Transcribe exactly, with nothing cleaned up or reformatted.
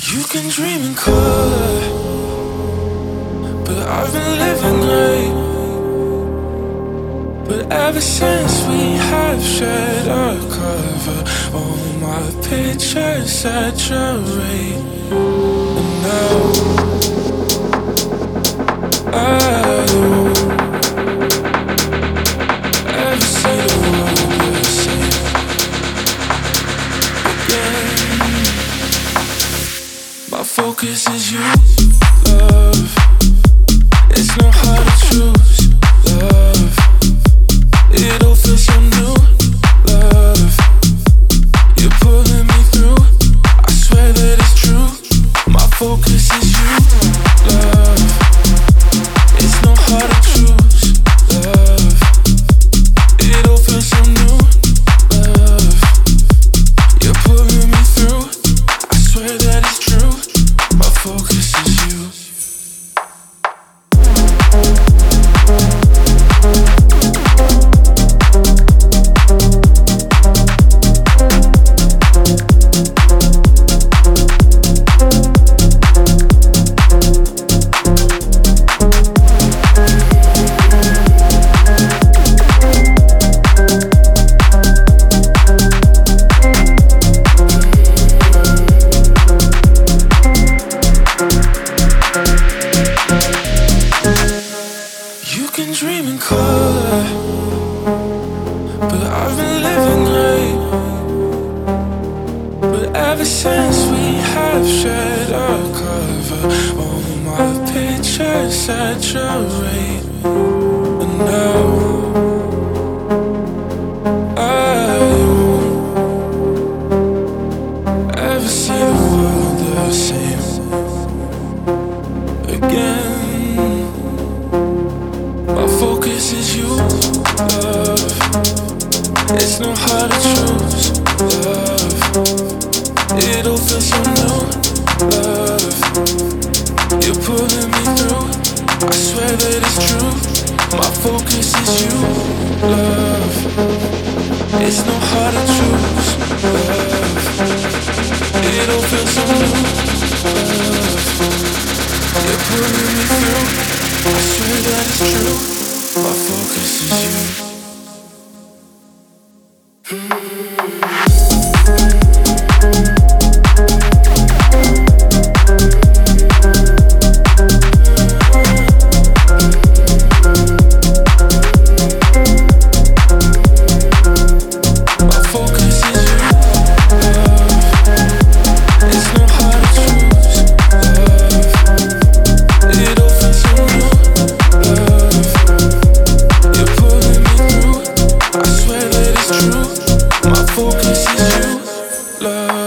You can dream in color, but I've been living right. But ever since we have shared our cover, all my pictures saturate. And now I don't ever see the world the same again. My focus is you, love. It's not hard to choose, love. It all feels so new, love. You're pulling me through, I swear that it's true. My focus is you, love. It's not hard to choose, love. It all feels so new, love. You're pulling me through, I swear that it's true. My focus is you. You can dream in color, but I've been living right. But ever since we have shared our cover, all my pictures saturate. And now I don't ever see the world the same again. My focus is you, love. It's not hard to choose, love. It all feels so new, love. You're pulling me through, I swear that it's true. My focus is you, love. It's not hard to choose, love. It all feels so new, love. You're pulling me through, I swear that it's true. My focus is you. True, my focus is you, love.